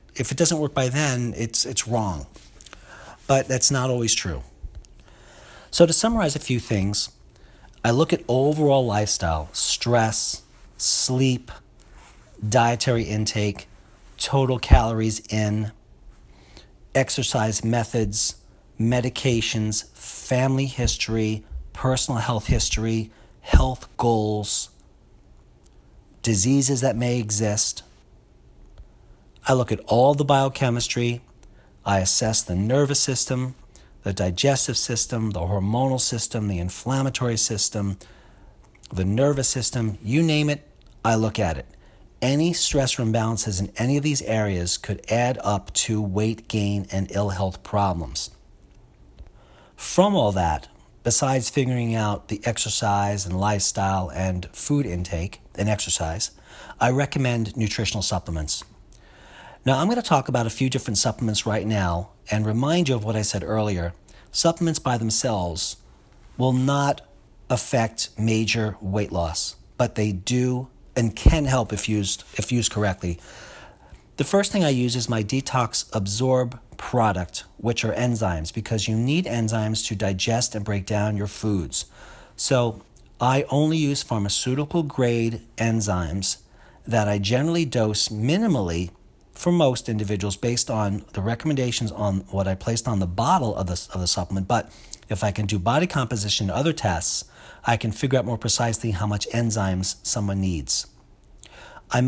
Speaker 1: if it doesn't work by then, it's wrong. But that's not always true. So to summarize a few things, I look at overall lifestyle, stress, sleep, dietary intake, total calories in, exercise methods, medications, family history, personal health history, health goals, diseases that may exist. I look at all the biochemistry. I assess the nervous system, the digestive system, the hormonal system, the inflammatory system, the nervous system, you name it, I look at it. Any stress or imbalances in any of these areas could add up to weight gain and ill health problems. From all that, besides figuring out the exercise and lifestyle and food intake and exercise, I recommend nutritional supplements. Now, I'm going to talk about a few different supplements right now and remind you of what I said earlier. Supplements by themselves will not affect major weight loss, but they do and can help if used correctly. The first thing I use is my Detox Absorb product, which are enzymes, because you need enzymes to digest and break down your foods. So I only use pharmaceutical grade enzymes that I generally dose minimally for most individuals based on the recommendations on what I placed on the bottle of the supplement. But if I can do body composition and other tests, I can figure out more precisely how much enzymes someone needs. I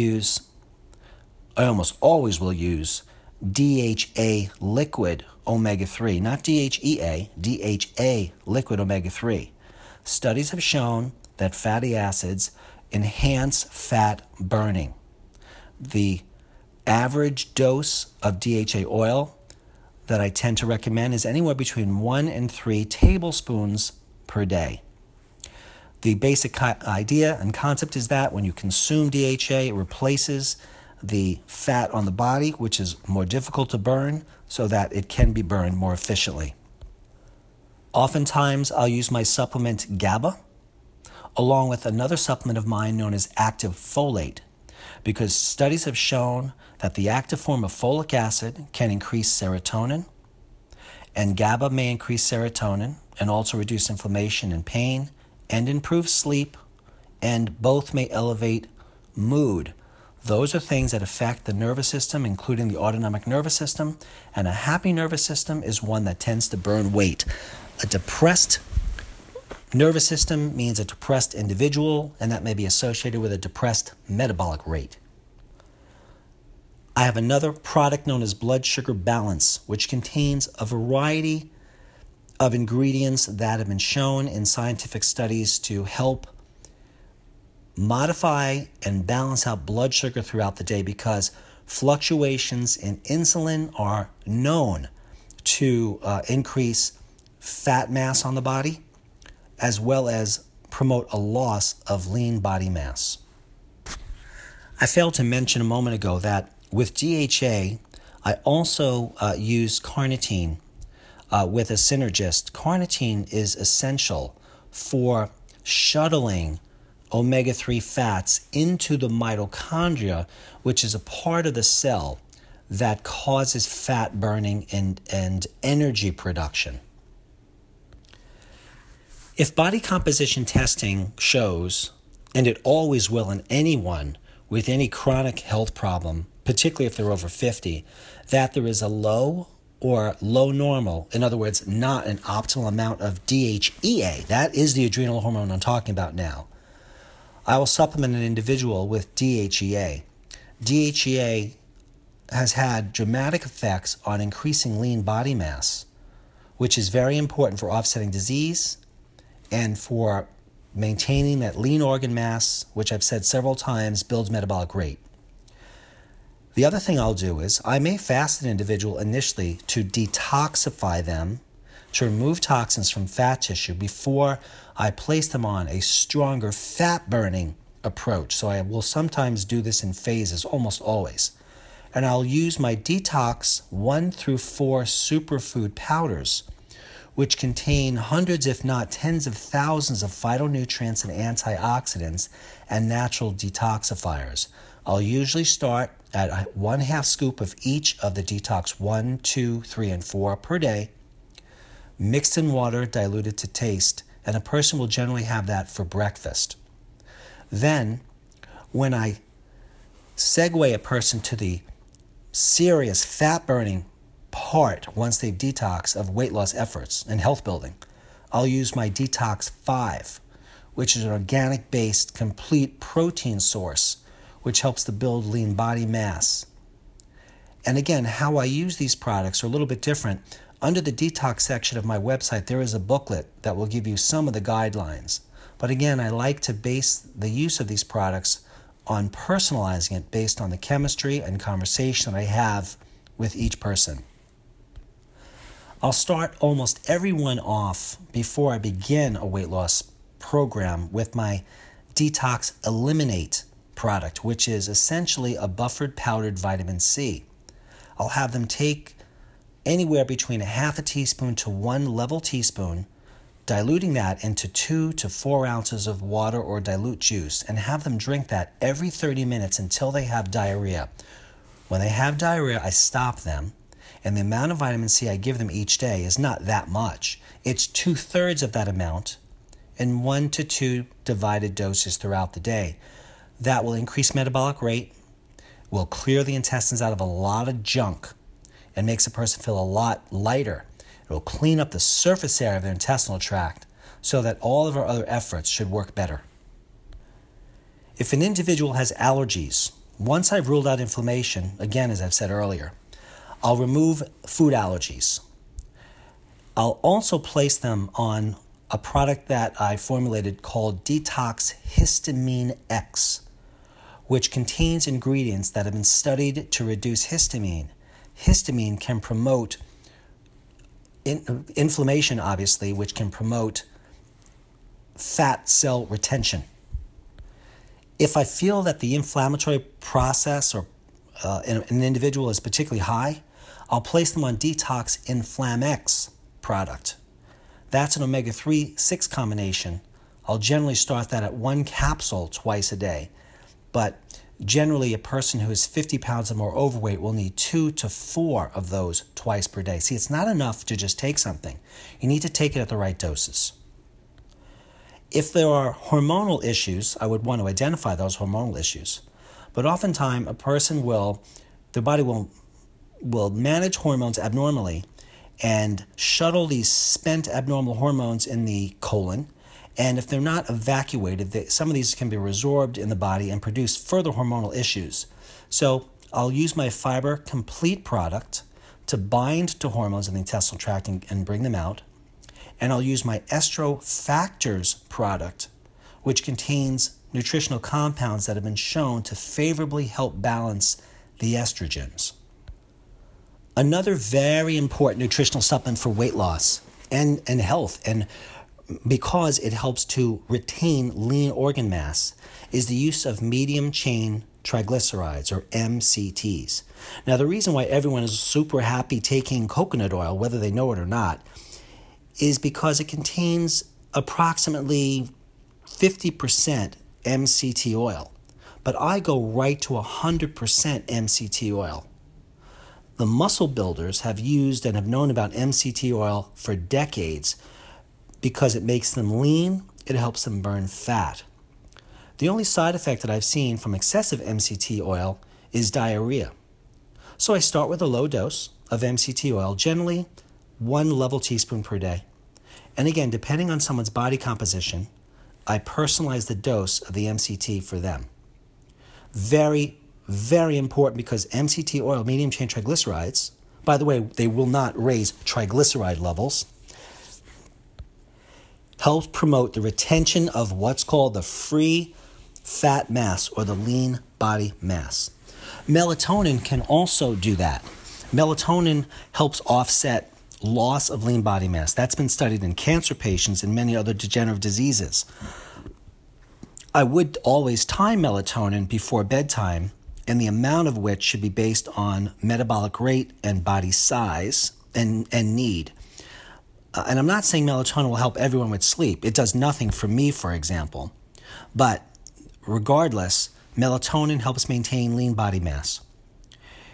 Speaker 1: almost always will use DHA liquid omega-3, not DHEA, DHA liquid omega-3. Studies have shown that fatty acids enhance fat burning. The average dose of DHA oil that I tend to recommend is anywhere between 1 and 3 tablespoons per day. The basic idea and concept is that when you consume DHA, it replaces the fat on the body, which is more difficult to burn, so that it can be burned more efficiently. Oftentimes, I'll use my supplement GABA, along with another supplement of mine known as active folate, because studies have shown that the active form of folic acid can increase serotonin, and GABA may increase serotonin and also reduce inflammation and pain and improve sleep, and both may elevate mood. Those are things that affect the nervous system, including the autonomic nervous system, and a happy nervous system is one that tends to burn weight. A depressed nervous system means a depressed individual, and that may be associated with a depressed metabolic rate. I have another product known as Blood Sugar Balance, which contains a variety of ingredients that have been shown in scientific studies to help modify and balance out blood sugar throughout the day, because fluctuations in insulin are known to increase fat mass on the body, as well as promote a loss of lean body mass. I failed to mention a moment ago that with DHA, I also use carnitine with a synergist. Carnitine is essential for shuttling omega-3 fats into the mitochondria, which is a part of the cell that causes fat burning and energy production. If body composition testing shows, and it always will in anyone with any chronic health problem, particularly if they're over 50, that there is a low or low normal, in other words, not an optimal amount of DHEA, that is the adrenal hormone I'm talking about now, I will supplement an individual with DHEA. DHEA has had dramatic effects on increasing lean body mass, which is very important for offsetting disease and for maintaining that lean organ mass, which I've said several times builds metabolic rate. The other thing I'll do is I may fast an individual initially to detoxify them, to remove toxins from fat tissue before I place them on a stronger fat-burning approach. So I will sometimes do this in phases, almost always. And I'll use my Detox 1 through 4 superfood powders, which contain hundreds, if not tens of thousands of phytonutrients and antioxidants and natural detoxifiers. I'll usually start at 1/2 scoop of each of the Detox 1, 2, 3, and 4 per day, mixed in water, diluted to taste, and a person will generally have that for breakfast. Then, when I segue a person to the serious fat-burning part once they've detoxed of weight loss efforts and health building, I'll use my Detox 5, which is an organic-based, complete protein source, which helps to build lean body mass. And again, how I use these products are a little bit different. Under the detox section of my website, there is a booklet that will give you some of the guidelines. But again, I like to base the use of these products on personalizing it based on the chemistry and conversation that I have with each person. I'll start almost everyone off before I begin a weight loss program with my Detox Eliminate product, which is essentially a buffered powdered vitamin C. I'll have them take anywhere between 1/2 teaspoon to 1 level teaspoon, diluting that into 2 to 4 ounces of water or dilute juice, and have them drink that every 30 minutes until they have diarrhea. When they have diarrhea, I stop them, and the amount of vitamin C I give them each day is not that much. It's 2/3 of that amount in 1 to 2 divided doses throughout the day. That will increase metabolic rate, will clear the intestines out of a lot of junk, and makes a person feel a lot lighter. It will clean up the surface area of their intestinal tract so that all of our other efforts should work better. If an individual has allergies, once I've ruled out inflammation, again, as I've said earlier, I'll remove food allergies. I'll also place them on a product that I formulated called Detox Histamine X, which contains ingredients that have been studied to reduce histamine. Histamine can promote inflammation, obviously, which can promote fat cell retention. If I feel that the inflammatory process or in an individual is particularly high, I'll place them on Detox Inflam-X product. That's an omega-3/6 combination. I'll generally start that at 1 capsule twice a day, but generally a person who is 50 pounds or more overweight will need 2 to 4 of those twice per day. See, it's not enough to just take something. You need to take it at the right doses. If there are hormonal issues, I would want to identify those hormonal issues. But oftentimes, their body will manage hormones abnormally and shuttle these spent abnormal hormones in the colon. And if they're not evacuated, some of these can be resorbed in the body and produce further hormonal issues. So I'll use my Fiber Complete product to bind to hormones in the intestinal tract and bring them out. And I'll use my Estro Factors product, which contains nutritional compounds that have been shown to favorably help balance the estrogens. Another very important nutritional supplement for weight loss and health, and because it helps to retain lean organ mass, is the use of medium chain triglycerides, or MCTs. Now, the reason why everyone is super happy taking coconut oil, whether they know it or not, is because it contains approximately 50% MCT oil. But I go right to 100% MCT oil. The muscle builders have used and have known about MCT oil for decades because it makes them lean, it helps them burn fat. The only side effect that I've seen from excessive MCT oil is diarrhea. So I start with a low dose of MCT oil, generally 1 level teaspoon per day. And again, depending on someone's body composition, I personalize the dose of the MCT for them. Very, very important, because MCT oil, medium chain triglycerides, by the way, they will not raise triglyceride levels, helps promote the retention of what's called the free fat mass or the lean body mass. Melatonin can also do that. Melatonin helps offset loss of lean body mass. That's been studied in cancer patients and many other degenerative diseases. I would always time melatonin before bedtime, and the amount of which should be based on metabolic rate and body size and need. And I'm not saying melatonin will help everyone with sleep. It does nothing for me, for example. But regardless, melatonin helps maintain lean body mass.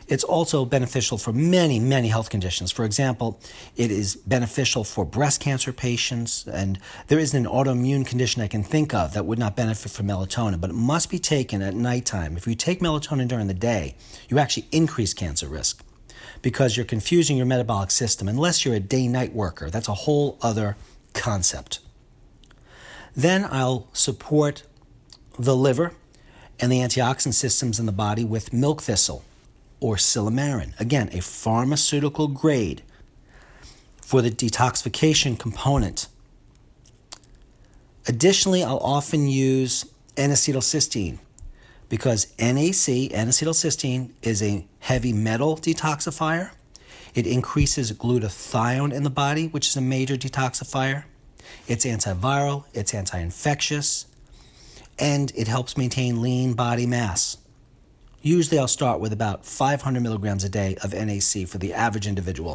Speaker 1: It's also beneficial for many, many health conditions. For example, it is beneficial for breast cancer patients, and there isn't an autoimmune condition I can think of that would not benefit from melatonin, but it must be taken at nighttime. If you take melatonin during the day, you actually increase cancer risk because you're confusing your metabolic system, unless you're a day-night worker. That's a whole other concept. Then I'll support the liver and the antioxidant systems in the body with milk thistle or silymarin. Again, a pharmaceutical grade for the detoxification component. Additionally, I'll often use N-acetylcysteine because NAC, N-acetylcysteine, is a heavy metal detoxifier. It increases glutathione in the body, which is a major detoxifier. It's antiviral, it's anti-infectious, and it helps maintain lean body mass. Usually I'll start with about 500 milligrams a day of NAC for the average individual.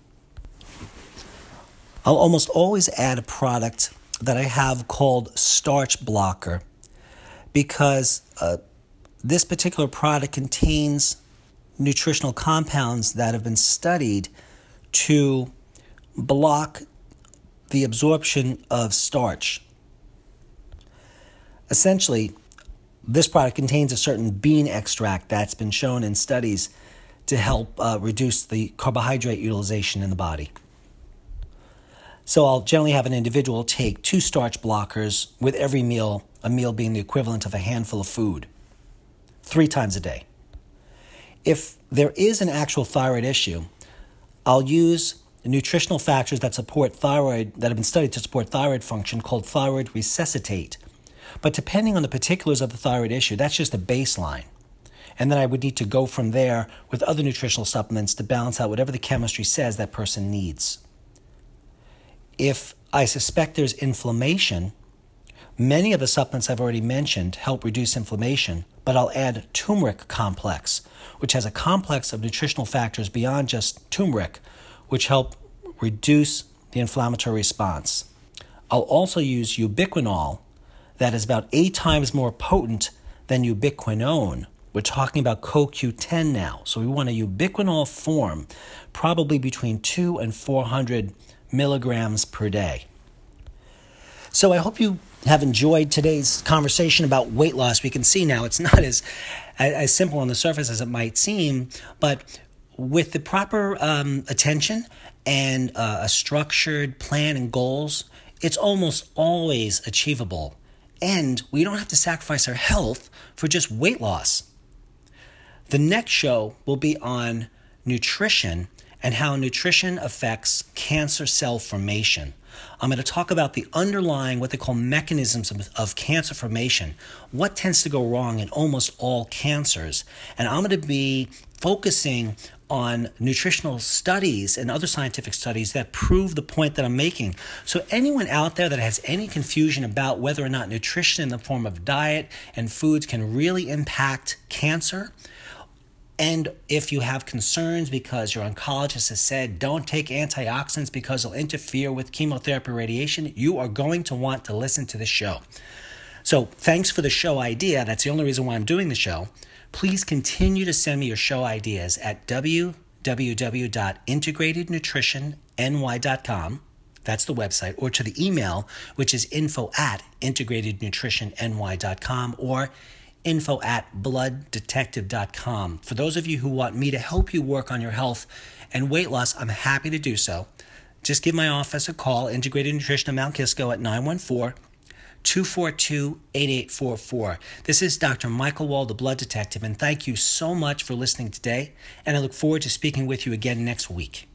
Speaker 1: I'll almost always add a product that I have called Starch Blocker because this particular product contains nutritional compounds that have been studied to block the absorption of starch. Essentially, this product contains a certain bean extract that's been shown in studies to help reduce the carbohydrate utilization in the body. So I'll generally have an individual take 2 starch blockers with every meal, a meal being the equivalent of a handful of food, 3 times a day. If there is an actual thyroid issue, I'll use nutritional factors that support thyroid, that have been studied to support thyroid function, called Thyroid Resuscitate. But depending on the particulars of the thyroid issue, that's just a baseline. And then I would need to go from there with other nutritional supplements to balance out whatever the chemistry says that person needs. If I suspect there's inflammation, many of the supplements I've already mentioned help reduce inflammation, but I'll add turmeric complex, which has a complex of nutritional factors beyond just turmeric, which help reduce the inflammatory response. I'll also use ubiquinol, that is about 8 times more potent than ubiquinone. We're talking about CoQ10 now. So we want a ubiquinol form, probably between 200 and 400 milligrams per day. So I hope you have enjoyed today's conversation about weight loss. We can see now it's not as simple on the surface as it might seem, but with the proper attention and a structured plan and goals, it's almost always achievable. And we don't have to sacrifice our health for just weight loss. The next show will be on nutrition and how nutrition affects cancer cell formation. I'm going to talk about the underlying, what they call mechanisms of cancer formation, what tends to go wrong in almost all cancers. And I'm going to be focusing on nutritional studies and other scientific studies that prove the point that I'm making. So anyone out there that has any confusion about whether or not nutrition in the form of diet and foods can really impact cancer, and if you have concerns because your oncologist has said don't take antioxidants because they'll interfere with chemotherapy radiation, you are going to want to listen to this show. So thanks for the show idea. That's the only reason why I'm doing the show. Please continue to send me your show ideas at www.integratednutritionny.com. That's the website, or to the email, which is info@integratednutritionny.com or info@blooddetective.com. For those of you who want me to help you work on your health and weight loss, I'm happy to do so. Just give my office a call, Integrated Nutrition of Mount Kisco, at 914-242-8844. This is Dr. Michael Wald, the Blood Detective, and thank you so much for listening today, and I look forward to speaking with you again next week.